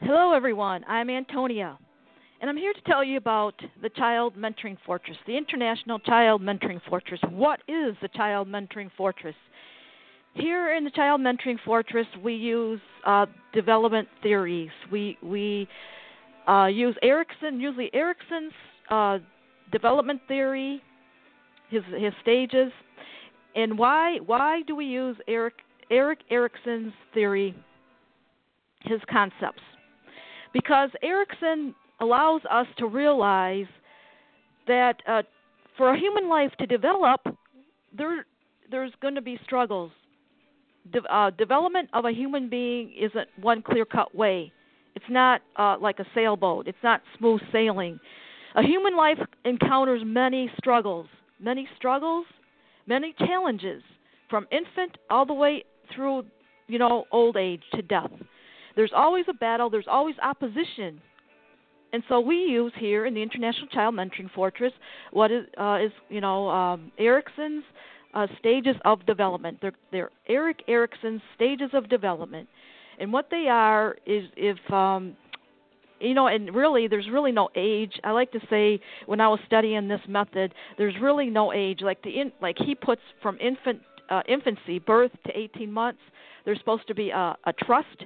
Hello, everyone. I'm Antonia, and I'm here to tell you about the Child Mentoring Fortress, the International Child Mentoring Fortress. What is the Child Mentoring Fortress? Here in the Child Mentoring Fortress, we use development theories. We use usually Erickson's development theory, his stages. And why do we use Erik Erickson's theory, his concepts? Because Erickson allows us to realize that for a human life to develop, there's going to be struggles. Development of a human being isn't one clear-cut way. It's not like a sailboat. It's not smooth sailing. A human life encounters many struggles, many challenges, from infant all the way through, old age to death. There's always a battle. There's always opposition. And so we use here in the International Child Mentoring Fortress what is Erickson's stages of development. They're Erik Erickson's stages of development. And what they are is and really there's really no age. I like to say when I was studying this method, there's really no age. Like he puts from infancy, birth to 18 months, there's supposed to be a trust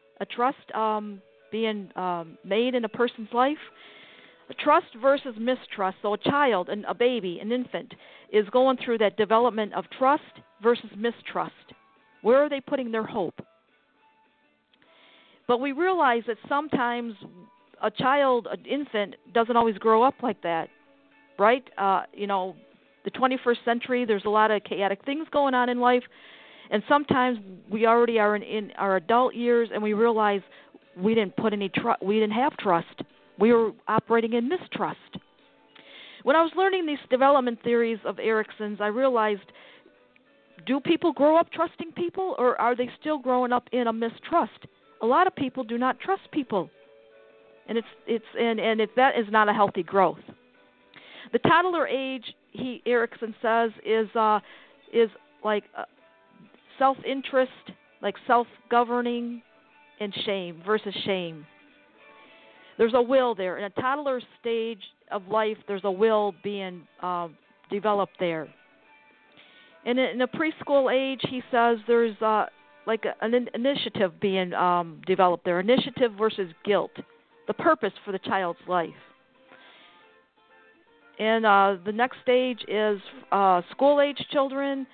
being made in a person's life. Trust versus mistrust. So a child, a baby, an infant, is going through that development of trust versus mistrust. Where are they putting their hope? But we realize that sometimes an infant, doesn't always grow up like that, right? The 21st century, there's a lot of chaotic things going on in life. And sometimes we already are in our adult years, and we realize we didn't have trust. We were operating in mistrust. When I was learning these development theories of Erickson's, I realized, do people grow up trusting people, or are they still growing up in a mistrust? A lot of people do not trust people, and that is not a healthy growth. The toddler age, Erickson says, is like self-interest, like self-governing, and shame versus shame. There's a will there. In a toddler stage of life, there's a will being developed there. And in a preschool age, he says there's an initiative being developed there. Initiative versus guilt, the purpose for the child's life. And the next stage is school-age children,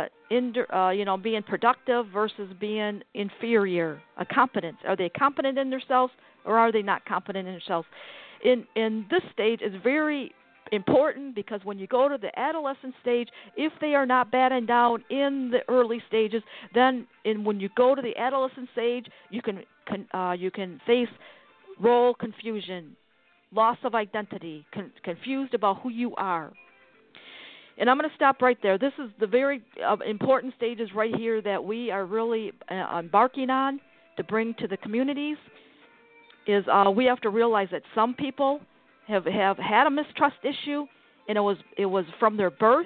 being productive versus being inferior, a competence. Are they competent in themselves, or are they not competent in themselves? In this stage is very important, because when you go to the adolescent stage, if they are not battened down in the early stages, then when you go to the adolescent stage, you can face role confusion, loss of identity, confused about who you are. And I'm going to stop right there. This is the very important stages right here that we are really embarking on to bring to the communities. Is we have to realize that some people have had a mistrust issue, and it was from their birth.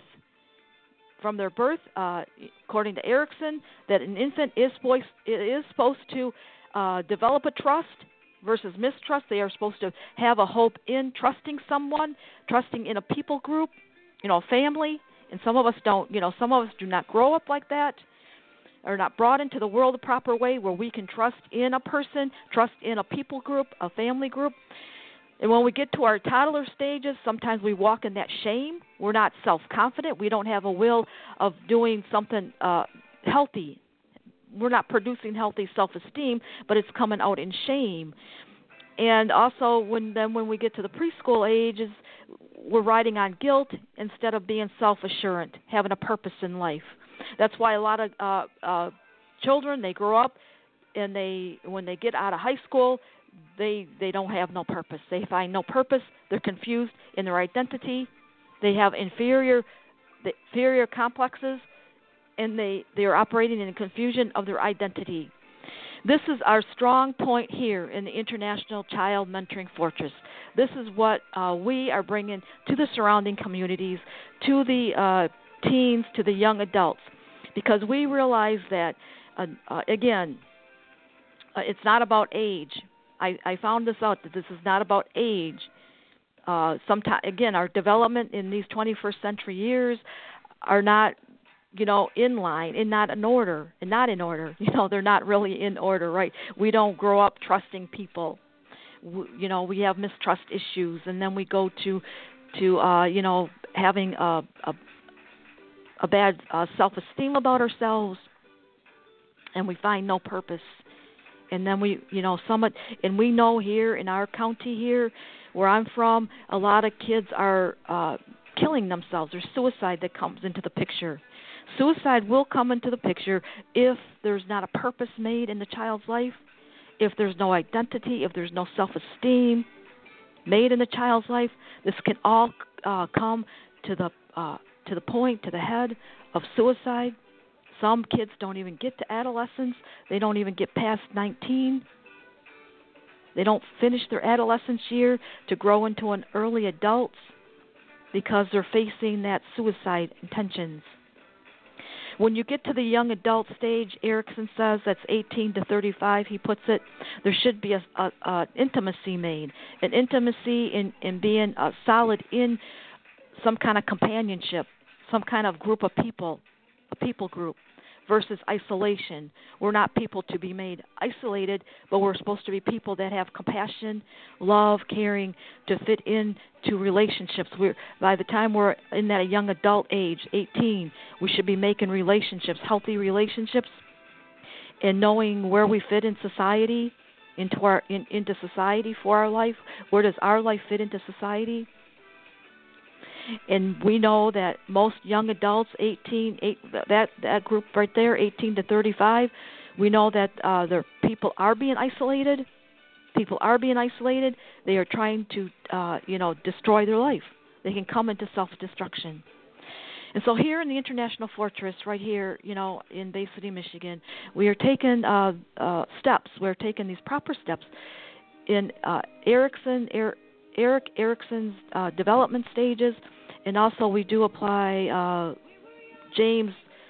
From their birth, according to Erickson, that an infant is supposed to develop a trust versus mistrust. They are supposed to have a hope in trusting someone, trusting in a people group, family. And some of us don't. Some of us do not grow up like that, are not brought into the world the proper way where we can trust in a person, trust in a people group, a family group. And when we get to our toddler stages, sometimes we walk in that shame. We're not self-confident. We don't have a will of doing something healthy. We're not producing healthy self-esteem, but it's coming out in shame. And also, when we get to the preschool ages, we're riding on guilt instead of being self-assurant, having a purpose in life. That's why a lot of children, they grow up, and when they get out of high school, they don't have no purpose. They find no purpose. They're confused in their identity. They have inferior complexes, and they are operating in confusion of their identity. This is our strong point here in the International Child Mentoring Fortress. This is what we are bringing to the surrounding communities, to the teens, to the young adults, because we realize that, again, it's not about age. I found this out, that this is not about age. Sometimes, again, our development in these 21st century years are not, in line and not in order, they're not really in order, right? We don't grow up trusting people. We have mistrust issues, and then we go to having a bad self-esteem about ourselves, and we find no purpose. And then we know here in our county here, where I'm from, a lot of kids are killing themselves. There's suicide that comes into the picture. Suicide will come into the picture if there's not a purpose made in the child's life, if there's no identity, if there's no self-esteem made in the child's life. This can all come to the point, to the head of suicide. Some kids don't even get to adolescence. They don't even get past 19. They don't finish their adolescence year to grow into an early adults because they're facing that suicide intentions. When you get to the young adult stage, Erickson says that's 18 to 35, he puts it, there should be a intimacy made, an intimacy in being solid in some kind of companionship, some kind of group of people, a people group, versus isolation. We're not people to be made isolated, but we're supposed to be people that have compassion, love, caring, to fit into relationships. By the time we're in that young adult age, 18, we should be making relationships, healthy relationships, and knowing where we fit in society, into society for our life. Where does our life fit into society? And we know that most young adults, that group right there, 18 to 35, we know that their people are being isolated. People are being isolated. They are trying to, destroy their life. They can come into self-destruction. And so here in the International Fortress, right here, in Bay City, Michigan, we are taking steps. We're taking these proper steps in Eric Erickson's development stages. And also, we do apply James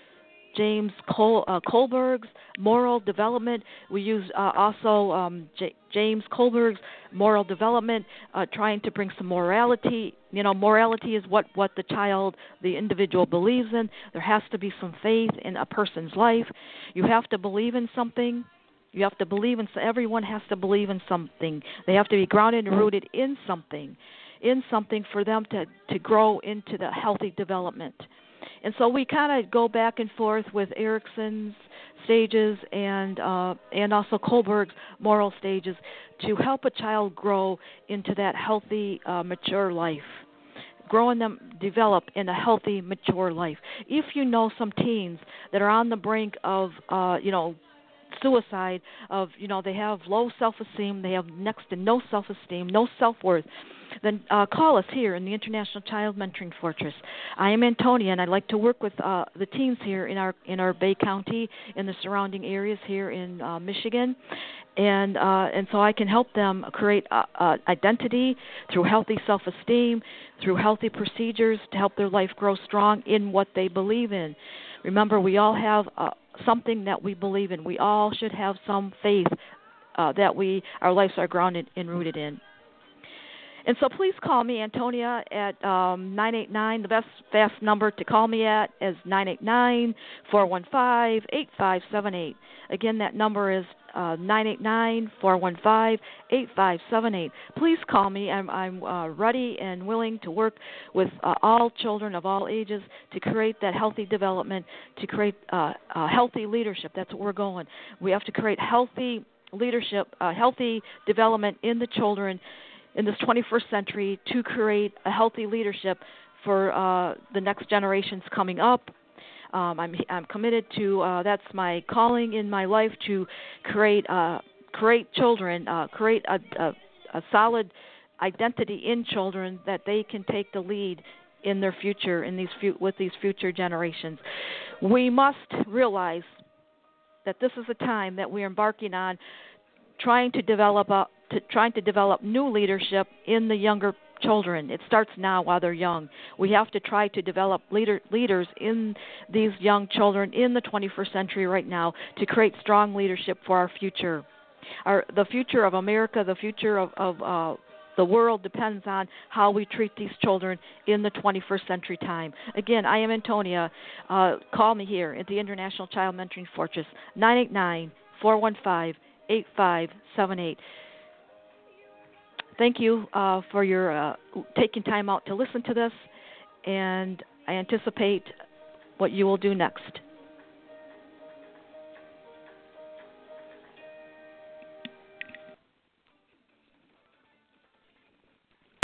Kohlberg's moral development. We use James Kohlberg's moral development, trying to bring some morality. Morality is what the individual believes in. There has to be some faith in a person's life. You have to believe in something. You have to believe in. Everyone has to believe in something. They have to be grounded and rooted in something for them to grow into the healthy development. And so we kind of go back and forth with Erickson's stages and also Kohlberg's moral stages to help a child grow into that healthy, mature life, growing them develop in a healthy, mature life. If you know some teens that are on the brink of, suicide, they have low self-esteem, they have next to no self-esteem, no self-worth, then call us here in the International Child Mentoring Fortress. I am Antonia, and I'd like to work with the teens here in our Bay County and the surrounding areas here in Michigan, and so I can help them create identity through healthy self-esteem, through healthy procedures to help their life grow strong in what they believe in. Remember, we all have something that we believe in. We all should have some faith that our lives are grounded and rooted in. And so please call me, Antonia, at 989. The fast number to call me at is 989-415-8578. Again, that number is 989-415-8578. Please call me. I'm ready and willing to work with all children of all ages to create that healthy development, to create healthy leadership. That's what we're going. We have to create healthy leadership, healthy development in the children in this 21st century to create a healthy leadership for the next generations coming up. I'm committed to that's my calling in my life, to create children, create a solid identity in children that they can take the lead in their future, with these future generations. We must realize that this is a time that we're embarking on, trying to develop new leadership in the younger children. It starts now while they're young. We have to try to develop leaders in these young children in the 21st century right now to create strong leadership for our future. The future of America, the future of the world depends on how we treat these children in the 21st century time. Again, I am Antonia. Call me here at the International Child Mentoring Fortress, 989-415-8578. Thank you for your taking time out to listen to this, and I anticipate what you will do next.